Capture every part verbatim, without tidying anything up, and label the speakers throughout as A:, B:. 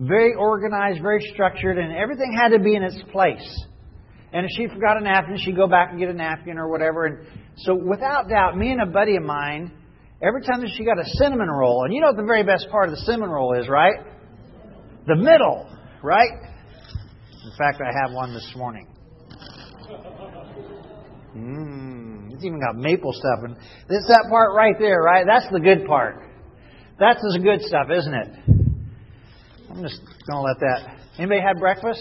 A: very organized, very structured, and everything had to be in its place. And if she forgot a napkin, she'd go back and get a napkin or whatever. And so without doubt, me and a buddy of mine, every time that she got a cinnamon roll, and you know what the very best part of the cinnamon roll is, right? The middle, right? In fact, I have one this morning. Mmm, it's even got maple stuff. And it's that part right there, right? That's the good part. That's the good stuff, isn't it? I'm just going to let that. Anybody have breakfast?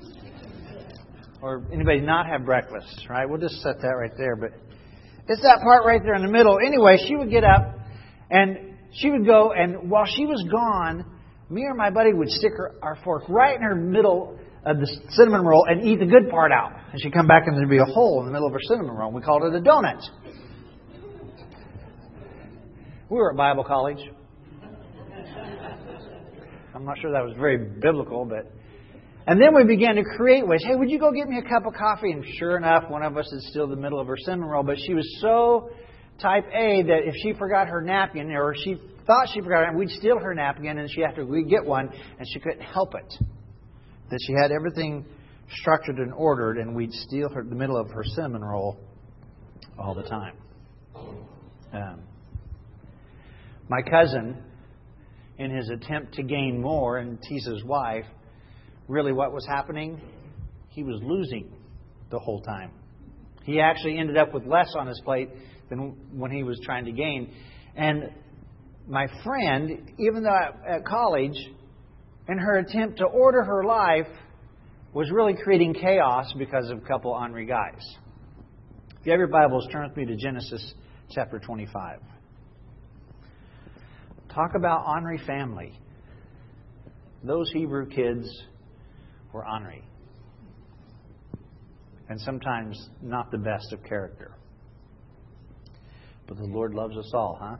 A: Or anybody not have breakfast, right? We'll just set that right there. But it's that part right there in the middle. Anyway, she would get up and she would go, and while she was gone, me or my buddy would stick her, our fork right in her middle of the cinnamon roll and eat the good part out. And she'd come back and there'd be a hole in the middle of her cinnamon roll. We called it a donut. We were at Bible college. I'm not sure that was very biblical, but... And then we began to create ways. Hey, would you go get me a cup of coffee? And sure enough, one of us is still in the middle of her cinnamon roll. But she was so type A that if she forgot her napkin, or she thought she forgot it, we'd steal her napkin and she had to we'd get one, and she couldn't help it. That she had everything structured and ordered, and we'd steal her the middle of her cinnamon roll all the time. Um, my cousin, in his attempt to gain more and tease his wife, really what was happening? He was losing the whole time. He actually ended up with less on his plate than when he was trying to gain. And my friend, even though at college, in her attempt to order her life, was really creating chaos because of a couple ornery guys. If you have your Bibles, turn with me to Genesis chapter twenty-five. Talk about ornery family. Those Hebrew kids were ornery. And sometimes not the best of character. But the Lord loves us all, huh?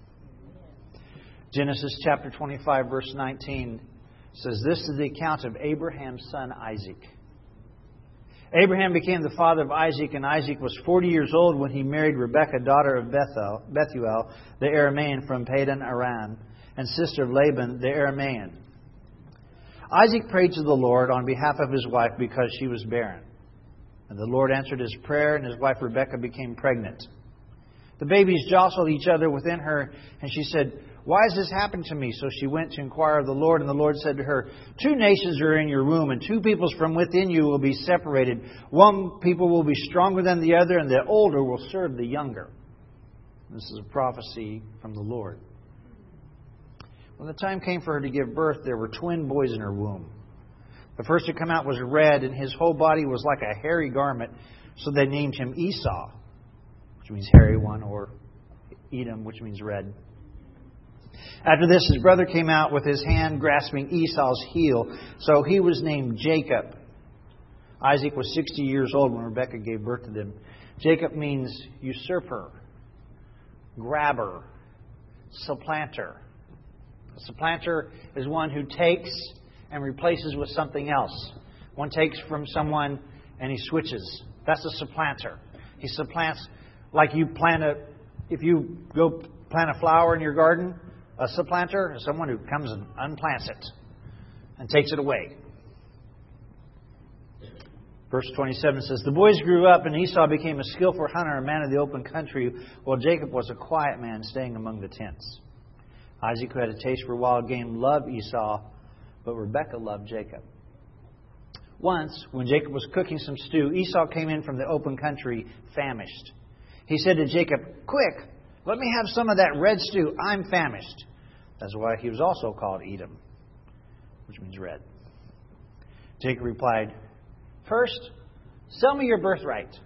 A: Genesis chapter twenty-five, verse nineteen says, this is the account of Abraham's son Isaac. Abraham became the father of Isaac, and Isaac was forty years old when he married Rebekah, daughter of Bethel, Bethuel, the Aramean from Padan Aram, and sister of Laban, the Aramean. Isaac prayed to the Lord on behalf of his wife because she was barren. And the Lord answered his prayer, and his wife Rebekah became pregnant. The babies jostled each other within her, and she said, why has this happened to me? So she went to inquire of the Lord, and the Lord said to her, two nations are in your womb, and two peoples from within you will be separated. One people will be stronger than the other, and the older will serve the younger. This is a prophecy from the Lord. When the time came for her to give birth, there were twin boys in her womb. The first to come out was red, and his whole body was like a hairy garment, so they named him Esau, which means hairy one, or Edom, which means red. After this, his brother came out with his hand grasping Esau's heel, so he was named Jacob. Isaac was sixty years old when Rebekah gave birth to them. Jacob means usurper, grabber, supplanter. A supplanter is one who takes and replaces with something else. One takes from someone and he switches. That's a supplanter. He supplants, like you plant a, if you go plant a flower in your garden, a supplanter is someone who comes and unplants it and takes it away. Verse twenty-seven says, the boys grew up, and Esau became a skillful hunter, a man of the open country, while Jacob was a quiet man staying among the tents. Isaac, who had a taste for wild game, loved Esau, but Rebekah loved Jacob. Once, when Jacob was cooking some stew, Esau came in from the open country famished. He said to Jacob, quick, let me have some of that red stew. I'm famished. That's why he was also called Edom, which means red. Jacob replied, first, sell me your birthright.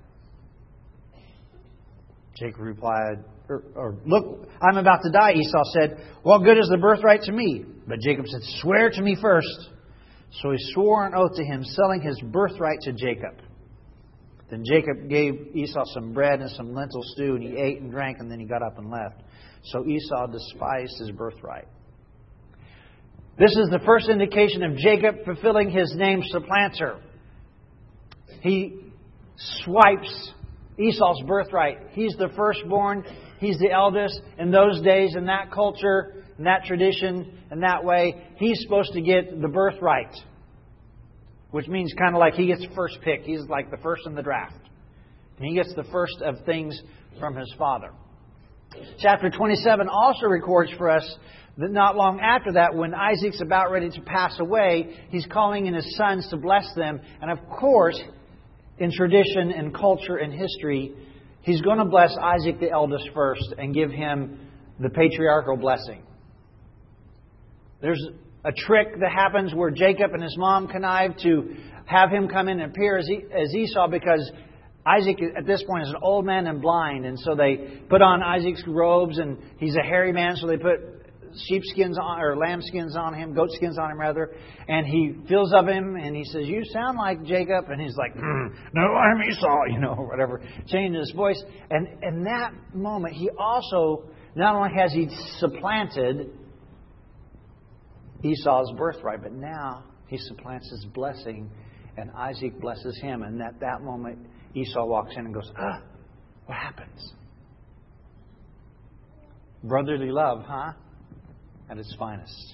A: Jacob replied, or, or look, I'm about to die. Esau said, what good is the birthright to me? But Jacob said, swear to me first. So he swore an oath to him, selling his birthright to Jacob. Then Jacob gave Esau some bread and some lentil stew, and he ate and drank, and then he got up and left. So Esau despised his birthright. This is the first indication of Jacob fulfilling his name, supplanter. He swipes Esau's birthright. He's the firstborn. He's the eldest. In those days, in that culture, in that tradition, in that way, he's supposed to get the birthright, which means kind of like he gets first pick. He's like the first in the draft. And he gets the first of things from his father. Chapter twenty-seven also records for us that not long after that, when Isaac's about ready to pass away, he's calling in his sons to bless them. And of course, in tradition and culture and history, he's going to bless Isaac the eldest first and give him the patriarchal blessing. There's a trick that happens where Jacob and his mom connive to have him come in and appear as, as Esau, because Isaac at this point is an old man and blind. And so they put on Isaac's robes, and he's a hairy man, so they put sheepskins on, or lambskins on him, goat skins on him rather. And he feels of him and he says, "You sound like Jacob." And he's like, mm, "No, I'm Esau," you know, or whatever, changing his voice. And in that moment, he also, not only has he supplanted Esau's birthright, but now he supplants his blessing, and Isaac blesses him. And at that moment, Esau walks in and goes, "Ah, what happens?" Brotherly love, huh? At its finest.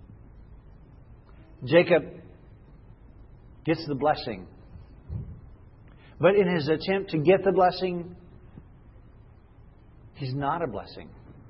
A: Jacob gets the blessing. But in his attempt to get the blessing, he's not a blessing.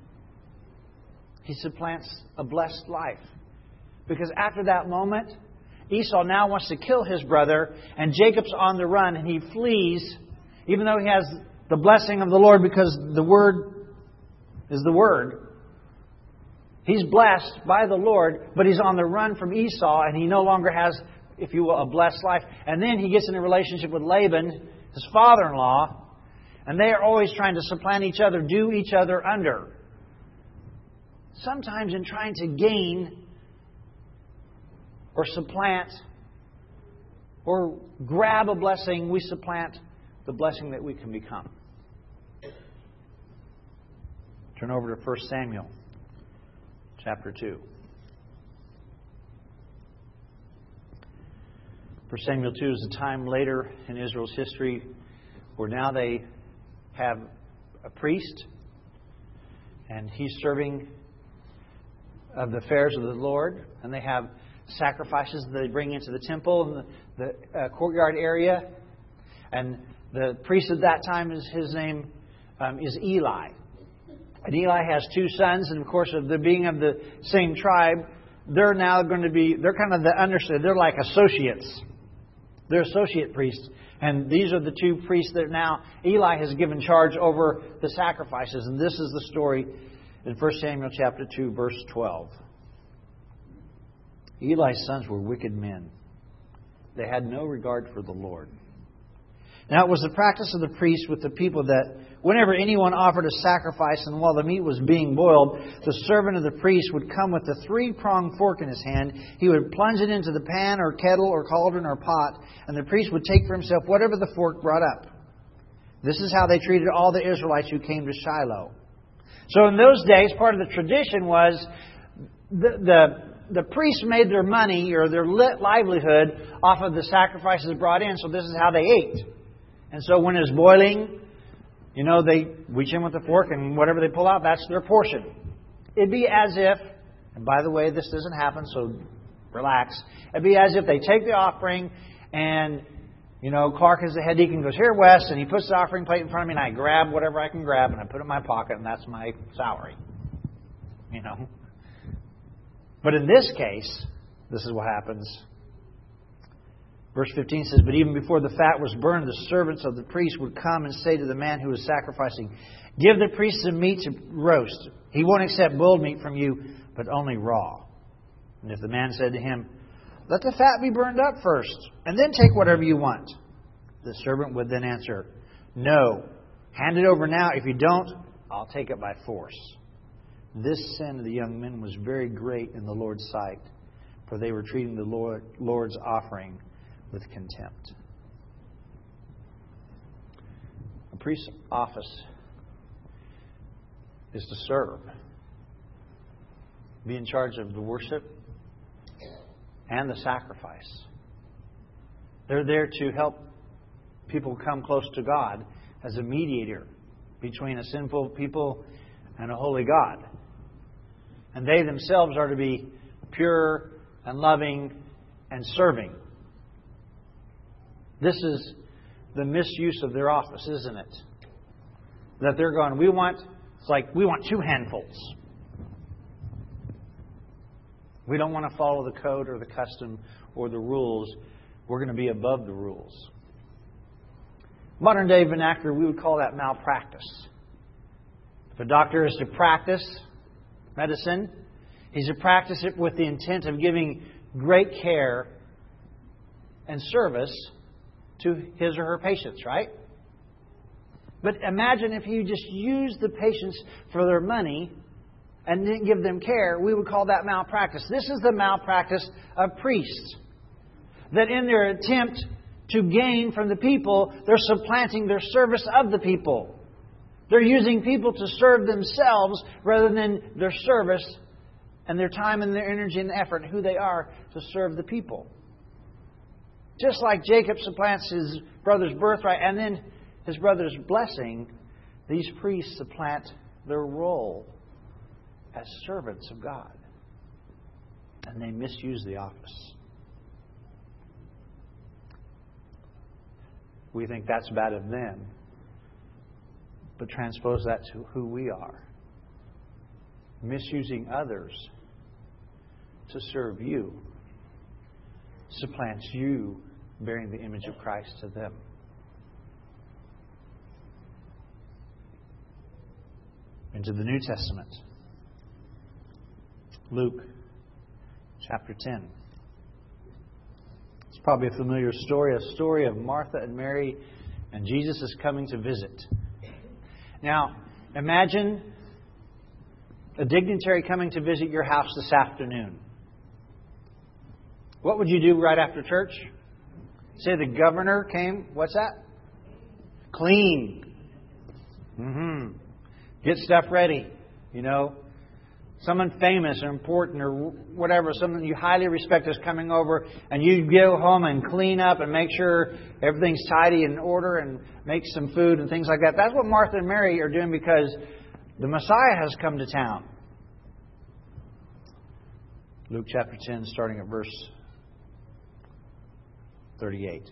A: He supplants a blessed life. Because after that moment, Esau now wants to kill his brother, and Jacob's on the run, and he flees, even though he has the blessing of the Lord, because the Word is the Word. He's blessed by the Lord, but he's on the run from Esau, and he no longer has, if you will, a blessed life. And then he gets in a relationship with Laban, his father-in-law, and they are always trying to supplant each other, do each other under. Sometimes in trying to gain or supplant or grab a blessing, we supplant the blessing that we can become. Turn over to First Samuel. Chapter two. First Samuel two is a time later in Israel's history where now they have a priest, and he's serving of the affairs of the Lord, and they have sacrifices that they bring into the temple and the, the uh, courtyard area. And the priest at that time, is his name um, is Eli. And Eli has two sons, and of course, of the being of the same tribe, they're now going to be, they're kind of the understudy, they're like associates. They're associate priests. And these are the two priests that now Eli has given charge over the sacrifices. And this is the story in First Samuel chapter two, verse twelve. Eli's sons were wicked men. They had no regard for the Lord. Now it was the practice of the priest with the people that whenever anyone offered a sacrifice, and while the meat was being boiled, the servant of the priest would come with a three-pronged fork in his hand. He would plunge it into the pan or kettle or cauldron or pot, and the priest would take for himself whatever the fork brought up. This is how they treated all the Israelites who came to Shiloh. So in those days, part of the tradition was the the The priests made their money or their livelihood off of the sacrifices brought in, so this is how they ate. And so when it's boiling, you know, they reach in with the fork, and whatever they pull out, that's their portion. It'd be as if, and by the way, this doesn't happen, so relax. It'd be as if they take the offering, and, you know, Clark as the head deacon goes, "Here, Wes," and he puts the offering plate in front of me, and I grab whatever I can grab, and I put it in my pocket, and that's my salary. You know? But in this case, this is what happens. Verse fifteen says, "But even before the fat was burned, the servants of the priest would come and say to the man who was sacrificing, 'Give the priest some meat to roast. He won't accept boiled meat from you, but only raw.' And if the man said to him, 'Let the fat be burned up first, and then take whatever you want,' the servant would then answer, 'No, hand it over now. If you don't, I'll take it by force.' This sin of the young men was very great in the Lord's sight, for they were treating the Lord, Lord's offering with contempt." A priest's office is to serve, be in charge of the worship and the sacrifice. They're there to help people come close to God as a mediator between a sinful people and a holy God. And they themselves are to be pure and loving and serving. This is the misuse of their office, isn't it? That they're going, we want, it's like, we want two handfuls. We don't want to follow the code or the custom or the rules. We're going to be above the rules. Modern day vernacular, we would call that malpractice. If a doctor is to practice medicine, he's to practice it with the intent of giving great care and service to his or her patients, right? But imagine if you just used the patients for their money and didn't give them care, we would call that malpractice. This is the malpractice of priests. That in their attempt to gain from the people, they're supplanting their service of the people. They're using people to serve themselves rather than their service and their time and their energy and effort and who they are to serve the people. Just like Jacob supplants his brother's birthright and then his brother's blessing, these priests supplant their role as servants of God. And they misuse the office. We think that's bad of them. But transpose that to who we are. Misusing others to serve you supplants you bearing the image of Christ to them. Into the New Testament. Luke chapter ten. It's probably a familiar story, a story of Martha and Mary, and Jesus is coming to visit. Now, imagine a dignitary coming to visit your house this afternoon. What would you do right after church? Say the governor came. What's that? Clean. Mm-hmm. Get stuff ready. You know, someone famous or important or whatever, someone you highly respect is coming over, and you go home and clean up and make sure everything's tidy and in order and make some food and things like that. That's what Martha and Mary are doing because the Messiah has come to town. Luke chapter ten, starting at verse thirty-eight.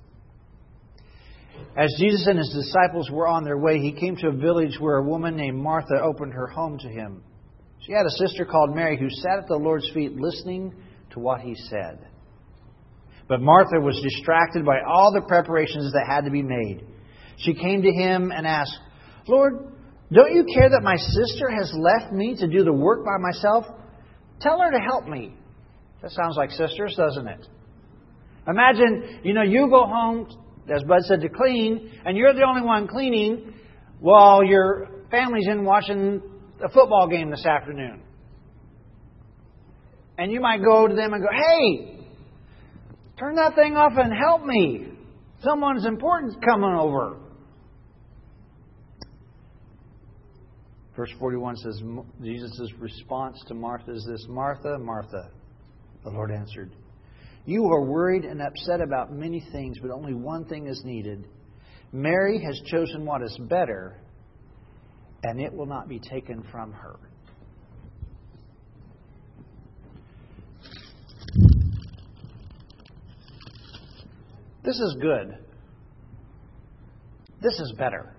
A: As Jesus and His disciples were on their way, He came to a village where a woman named Martha opened her home to Him. She had a sister called Mary who sat at the Lord's feet listening to what He said. But Martha was distracted by all the preparations that had to be made. She came to Him and asked, "Lord, don't you care that my sister has left me to do the work by myself? Tell her to help me." That sounds like sisters, doesn't it? Imagine, you know, you go home, as Bud said, to clean, and you're the only one cleaning while your family's in watching a football game this afternoon. And you might go to them and go, "Hey, turn that thing off and help me. Someone's important's coming over." Verse forty-one says, Jesus' response to Martha is this: "Martha, Martha," the Lord answered, "you are worried and upset about many things, but only one thing is needed. Mary has chosen what is better, and it will not be taken from her." This is good. This is better.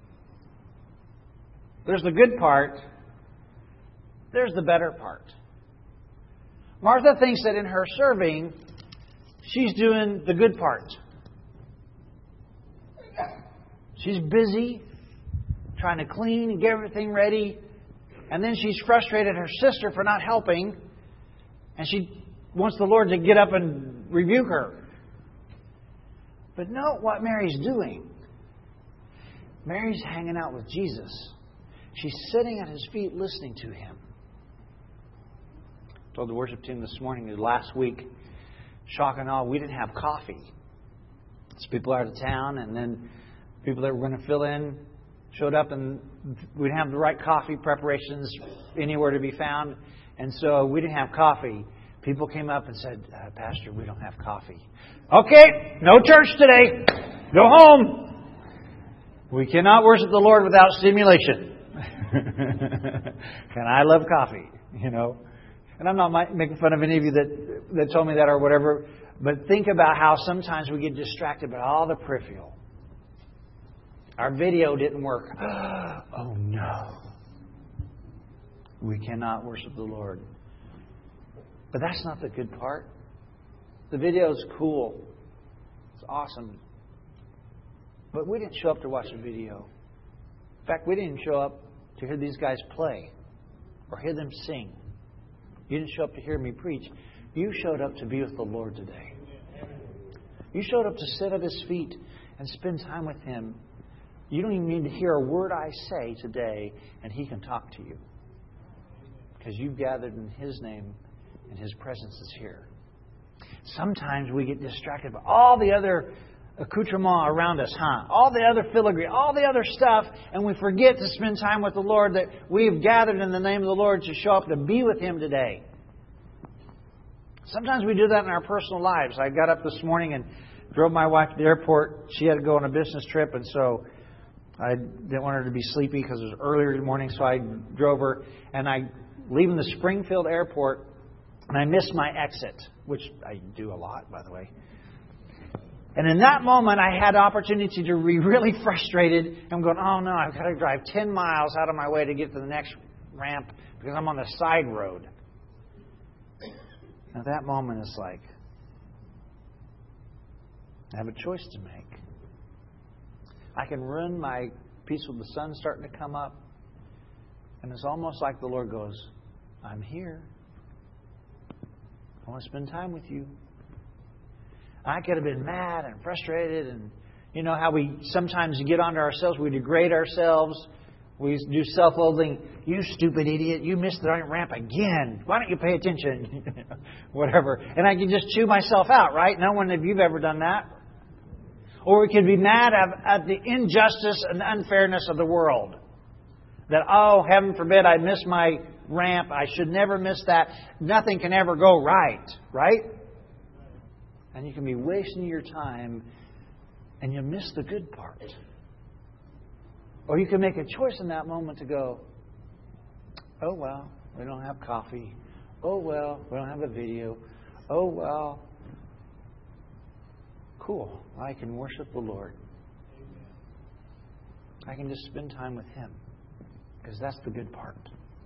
A: There's the good part. There's the better part. Martha thinks that in her serving, she's doing the good part. She's busy trying to clean and get everything ready. And then she's frustrated at her sister for not helping. And she wants the Lord to get up and rebuke her. But note what Mary's doing. Mary's hanging out with Jesus. She's sitting at His feet listening to Him. I told the worship team this morning that last week, shock and awe, we didn't have coffee. So people out of town, and then people that were going to fill in showed up, and we didn't have the right coffee preparations anywhere to be found. And so we didn't have coffee. People came up and said, uh, "Pastor, we don't have coffee." "Okay, no church today. Go home. We cannot worship the Lord without stimulation." And I love coffee. you know. And I'm not making fun of any of you that, that told me that or whatever, but think about how sometimes we get distracted by all the peripheral. Our video didn't work. Oh no. We cannot worship the Lord. But that's not the good part. The video is cool. It's awesome. But we didn't show up to watch the video. In fact, we didn't show up to hear these guys play or hear them sing. You didn't show up to hear me preach. You showed up to be with the Lord today. You showed up to sit at His feet and spend time with Him. You don't even need to hear a word I say today, and He can talk to you. Because you've gathered in His name, and His presence is here. Sometimes we get distracted by all the other accoutrement around us, huh? All the other filigree, all the other stuff, and we forget to spend time with the Lord, that we've gathered in the name of the Lord to show up to be with Him today. Sometimes we do that in our personal lives. I got up this morning and drove my wife to the airport. She had to go on a business trip, and so I didn't want her to be sleepy because it was earlier in the morning, so I drove her. And I, leaving the Springfield airport, and I missed my exit, which I do a lot, by the way. And in that moment, I had the opportunity to be really frustrated. I'm going, oh no, I've got to drive ten miles out of my way to get to the next ramp because I'm on the side road. At that moment, it's like, I have a choice to make. I can run my piece with the sun starting to come up. And it's almost like the Lord goes, I'm here. I want to spend time with you. I could have been mad and frustrated, and you know how we sometimes get onto ourselves, we degrade ourselves, we do self-loathing. You stupid idiot, you missed the ramp again. Why don't you pay attention? Whatever. And I can just chew myself out, right? No one of you've ever done that. Or we could be mad at, at the injustice and unfairness of the world. That, oh, heaven forbid I miss my ramp. I should never miss that. Nothing can ever go right, right? And you can be wasting your time and you miss the good part. Or you can make a choice in that moment to go, oh, well, we don't have coffee. Oh, well, we don't have a video. Oh, well, cool. I can worship the Lord. I can just spend time with Him. Because that's the good part.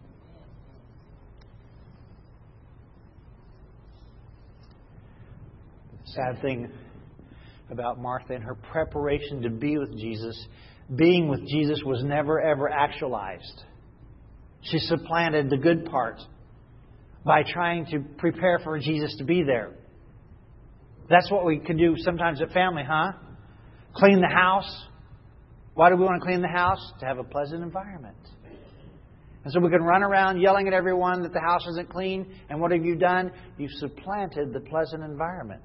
A: Sad thing about Martha and her preparation to be with Jesus, being with Jesus was never ever actualized. She supplanted the good part by trying to prepare for Jesus to be there. That's what we can do sometimes at family, huh? Clean the house. Why do we want to clean the house? To have a pleasant environment. And so we can run around yelling at everyone that the house isn't clean. And what have you done? You've supplanted the pleasant environment.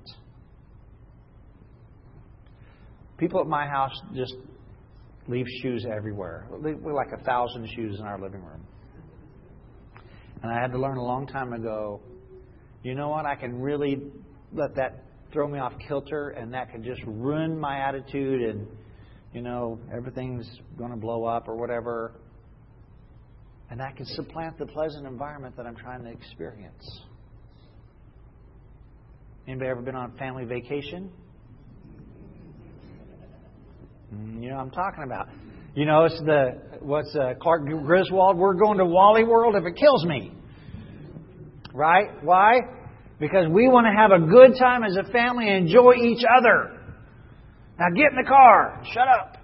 A: People at my house just leave shoes everywhere. We're like a thousand shoes in our living room. And I had to learn a long time ago, you know what? I can really let that throw me off kilter, and that can just ruin my attitude, and, you know, everything's going to blow up or whatever. And I can supplant the pleasant environment that I'm trying to experience. Anybody ever been on family vacation? You know what I'm talking about. You know, it's the, what's uh, Clark Griswold, we're going to Wally World if it kills me. Right? Why? Because we want to have a good time as a family and enjoy each other. Now get in the car. Shut up.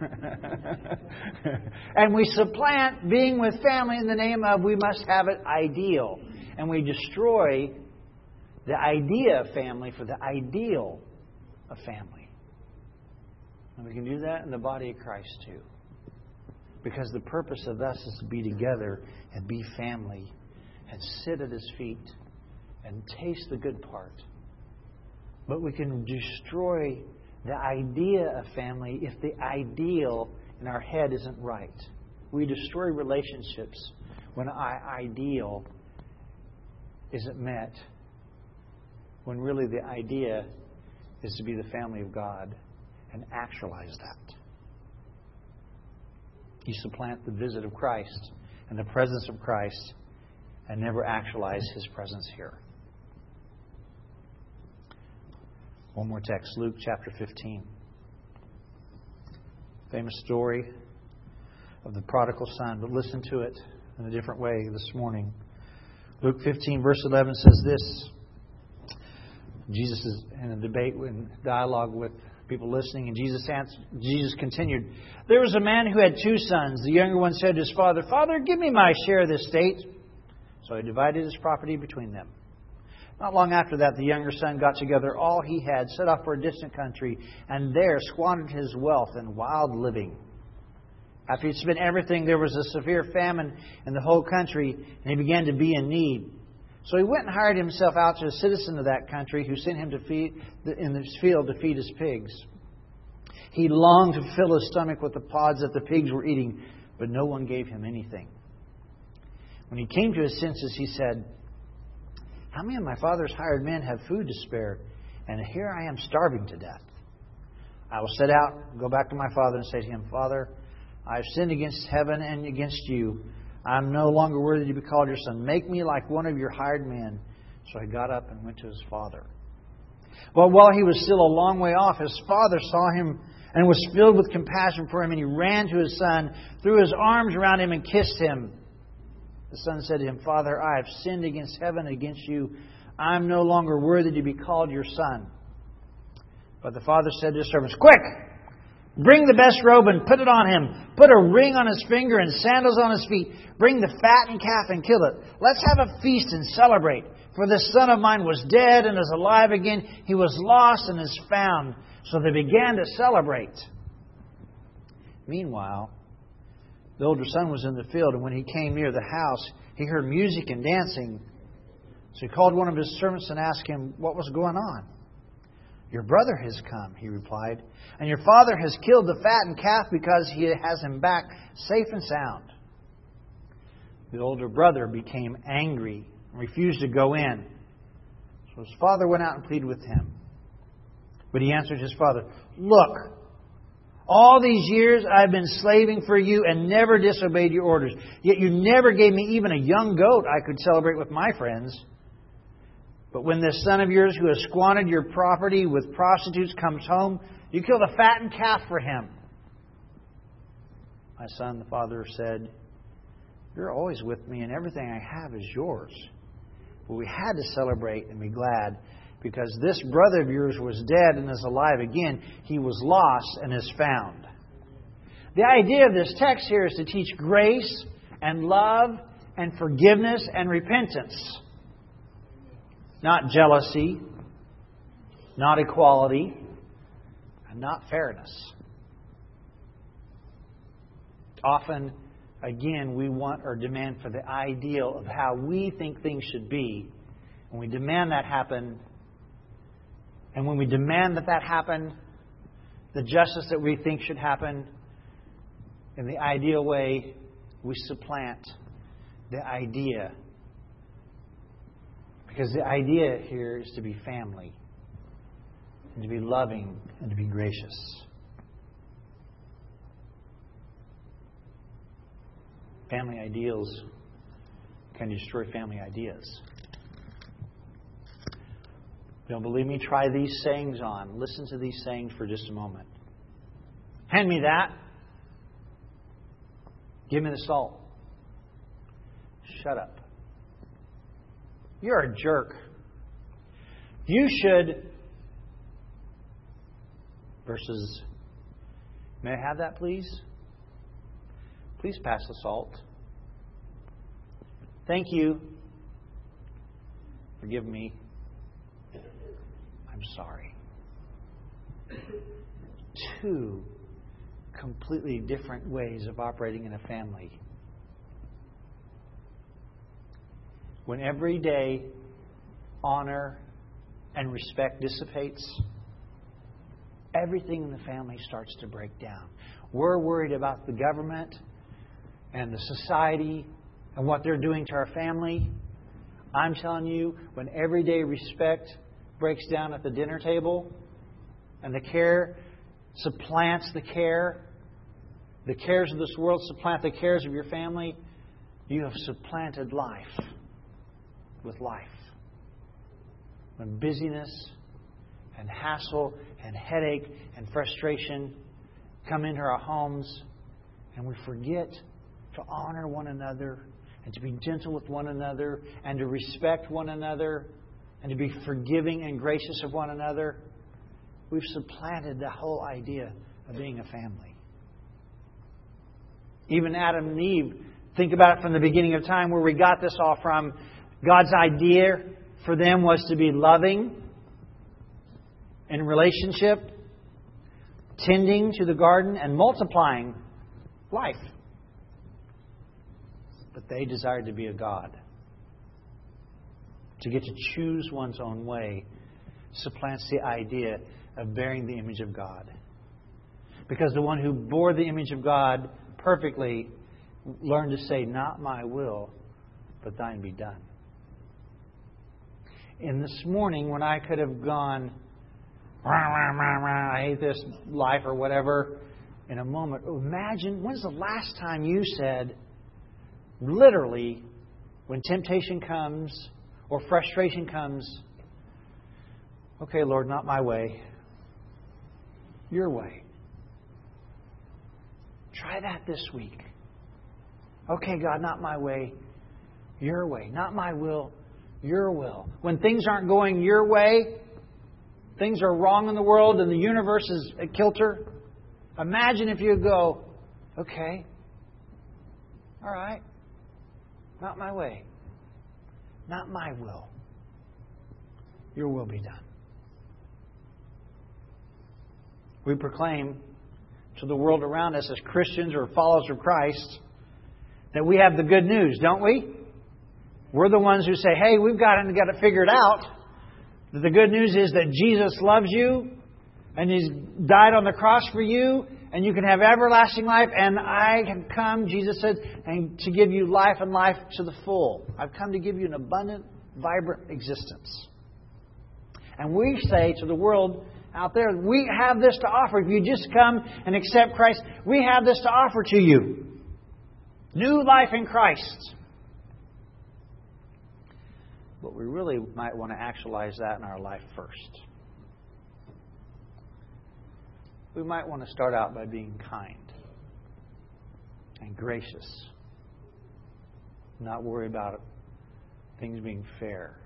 A: And we supplant being with family in the name of we must have it ideal. And we destroy the idea of family for the ideal of family. And we can do that in the body of Christ too. Because the purpose of us is to be together and be family and sit at His feet and taste the good part. But we can destroy the idea of family if the ideal in our head isn't right. We destroy relationships when our ideal isn't met. When really the idea is to be the family of God and actualize that. You supplant the visit of Christ and the presence of Christ and never actualize His presence here. One more text, Luke chapter fifteen. Famous story of the prodigal son, but listen to it in a different way this morning. Luke fifteen, verse eleven says this. Jesus is in a debate, in dialogue with people listening, and Jesus answered, Jesus continued, "There was a man who had two sons. The younger one said to his father, 'Father, give me my share of this estate.' So he divided his property between them. Not long after that, the younger son got together all he had, set off for a distant country, and there squandered his wealth in wild living. After he'd spent everything, there was a severe famine in the whole country, and he began to be in need. So he went and hired himself out to a citizen of that country who sent him to feed in his field to feed his pigs. He longed to fill his stomach with the pods that the pigs were eating, but no one gave him anything. When he came to his senses, he said, 'How many of my father's hired men have food to spare, and here I am starving to death? I will set out, go back to my father, and say to him, Father, I have sinned against heaven and against you. I am no longer worthy to be called your son. Make me like one of your hired men.' So he got up and went to his father. But while he was still a long way off, his father saw him and was filled with compassion for him, and he ran to his son, threw his arms around him, and kissed him. The son said to him, 'Father, I have sinned against heaven and against you. I am no longer worthy to be called your son.' But the father said to his servants, 'Quick! Bring the best robe and put it on him. Put a ring on his finger and sandals on his feet. Bring the fattened calf and kill it. Let's have a feast and celebrate. For this son of mine was dead and is alive again. He was lost and is found.' So they began to celebrate. Meanwhile, the older son was in the field, and when he came near the house, he heard music and dancing. So he called one of his servants and asked him what was going on. 'Your brother has come,' he replied, 'and your father has killed the fattened calf because he has him back safe and sound.' The older brother became angry and refused to go in. So his father went out and pleaded with him. But he answered his father, 'Look, all these years I've been slaving for you and never disobeyed your orders. Yet you never gave me even a young goat I could celebrate with my friends. But when this son of yours who has squandered your property with prostitutes comes home, you kill the fattened calf for him.' 'My son,' the father said, 'you're always with me and everything I have is yours. But we had to celebrate and be glad because this brother of yours was dead and is alive again. He was lost and is found.'" The idea of this text here is to teach grace and love and forgiveness and repentance. Not jealousy, not equality, and not fairness. Often, again, we want or demand for the ideal of how we think things should be. And we demand that happen. And when we demand that that happen, the justice that we think should happen, in the ideal way, we supplant the idea. Because the idea here is to be family, and to be loving, and to be gracious. Family ideals can destroy family ideas. Don't believe me? Try these sayings on. Listen to these sayings for just a moment. Hand me that. Give me the salt. Shut up. You're a jerk. You should. Versus, may I have that, please? Please pass the salt. Thank you. Forgive me. I'm sorry. Two completely different ways of operating in a family. When everyday honor and respect dissipates, everything in the family starts to break down. We're worried about the government and the society and what they're doing to our family. I'm telling you, when everyday respect breaks down at the dinner table and the care supplants the care, the cares of this world supplant the cares of your family, you have supplanted life. with life. When busyness and hassle and headache and frustration come into our homes, and we forget to honor one another and to be gentle with one another and to respect one another and to be forgiving and gracious of one another, we've supplanted the whole idea of being a family. Even Adam and Eve, think about it from the beginning of time, where we got this all from. God's idea for them was to be loving in relationship, tending to the garden, and multiplying life. But they desired to be a God. To get to choose one's own way supplants the idea of bearing the image of God. Because the one who bore the image of God perfectly learned to say, not my will, but thine be done. And this morning, when I could have gone, rah, rah, rah, rah, I hate this life or whatever, in a moment, imagine, when's the last time you said, literally, when temptation comes or frustration comes, okay, Lord, not my way, your way. Try that this week. Okay, God, not my way, your way. Not my will, your will. When things aren't going your way, things are wrong in the world and the universe is a kilter, imagine if you go, okay, all right, not my way, not my will, your will be done. We proclaim to the world around us as Christians or followers of Christ that we have the good news, don't we? We're the ones who say, hey, we've got to, got to figure it out. The good news is that Jesus loves you and He's died on the cross for you and you can have everlasting life, and I can come, Jesus said, and to give you life and life to the full. I've come to give you an abundant, vibrant existence. And we say to the world out there, we have this to offer. If you just come and accept Christ, we have this to offer to you. New life in Christ. But we really might want to actualize that in our life first. We might want to start out by being kind and gracious. Not worry about things being fair.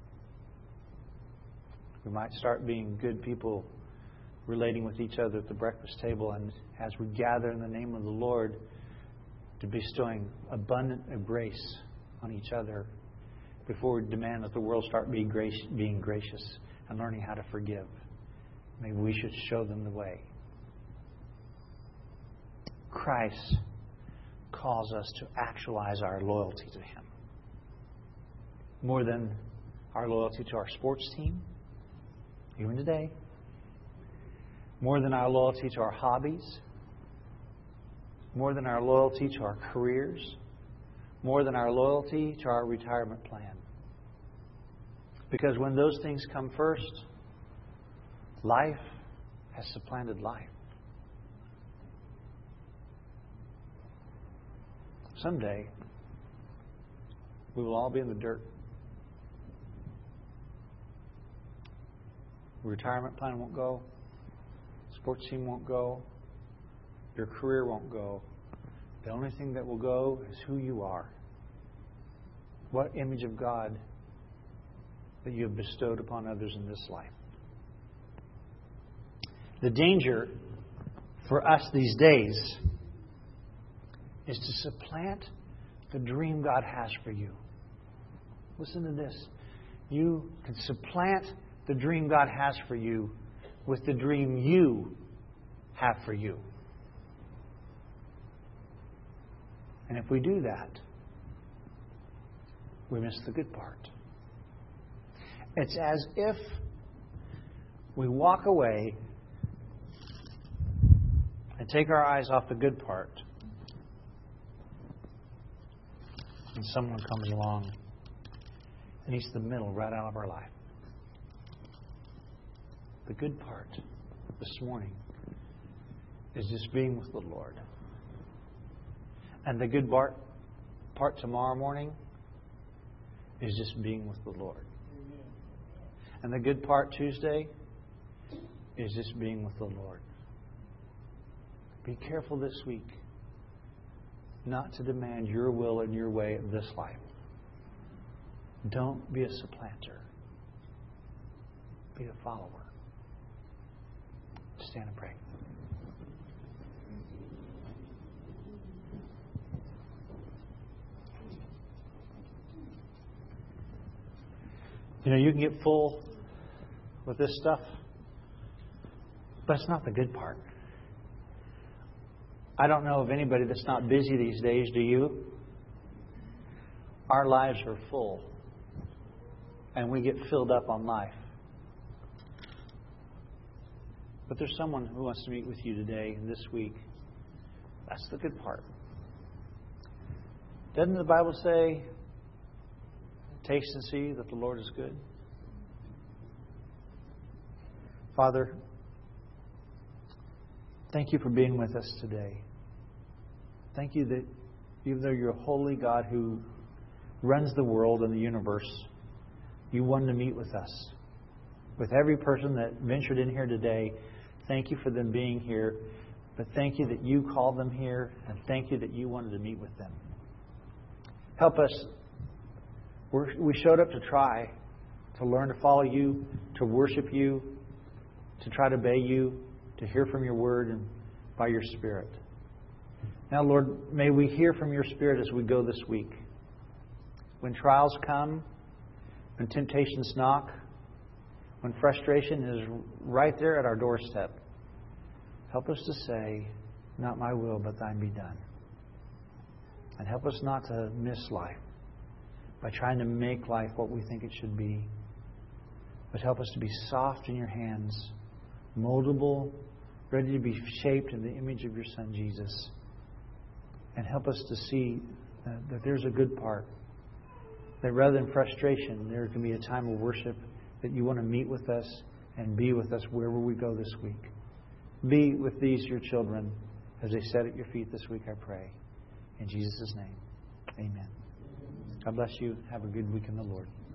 A: We might start being good people, relating with each other at the breakfast table, and as we gather in the name of the Lord, to bestowing abundant of grace on each other before we demand that the world start being gracious, being gracious and learning how to forgive. Maybe we should show them the way. Christ calls us to actualize our loyalty to Him. More than our loyalty to our sports team, even today. More than our loyalty to our hobbies. More than our loyalty to our careers. More than our loyalty to our retirement plan. Because when those things come first, life has supplanted life. Someday, we will all be in the dirt. Retirement plan won't go. Sports team won't go. Your career won't go. The only thing that will go is who you are. What image of God that you have bestowed upon others in this life. The danger for us these days is to supplant the dream God has for you. Listen to this. You can supplant the dream God has for you with the dream you have for you. And if we do that, we miss the good part. It's as if we walk away and take our eyes off the good part, and someone comes along and eats the middle right out of our life. The good part this morning is just being with the Lord. And the good part, part tomorrow morning is just being with the Lord. And the good part Tuesday is just being with the Lord. Be careful this week not to demand your will and your way of this life. Don't be a supplanter. Be a follower. Stand and pray. You know, you can get full with this stuff, but it's not the good part. I don't know of anybody that's not busy these days, do you? Our lives are full, and we get filled up on life. But there's someone who wants to meet with you today, this week. That's the good part. Doesn't the Bible say, taste and see that the Lord is good? Father, thank you for being with us today. Thank you that even though you're a holy God who runs the world and the universe, you wanted to meet with us. With every person that ventured in here today, thank you for them being here. But thank you that you called them here, and thank you that you wanted to meet with them. Help us. We're, we showed up to try, to learn to follow you, to worship you, to try to obey you, to hear from your word and by your Spirit. Now, Lord, may we hear from your Spirit as we go this week. When trials come, when temptations knock, when frustration is right there at our doorstep, help us to say, not my will, but thine be done. And help us not to miss life by trying to make life what we think it should be. But help us to be soft in your hands, moldable, ready to be shaped in the image of your Son, Jesus. And help us to see that, that there's a good part. That rather than frustration, there can be a time of worship, that you want to meet with us and be with us wherever we go this week. Be with these, your children, as they sit at your feet this week, I pray. In Jesus' name, amen. God bless you. Have a good week in the Lord.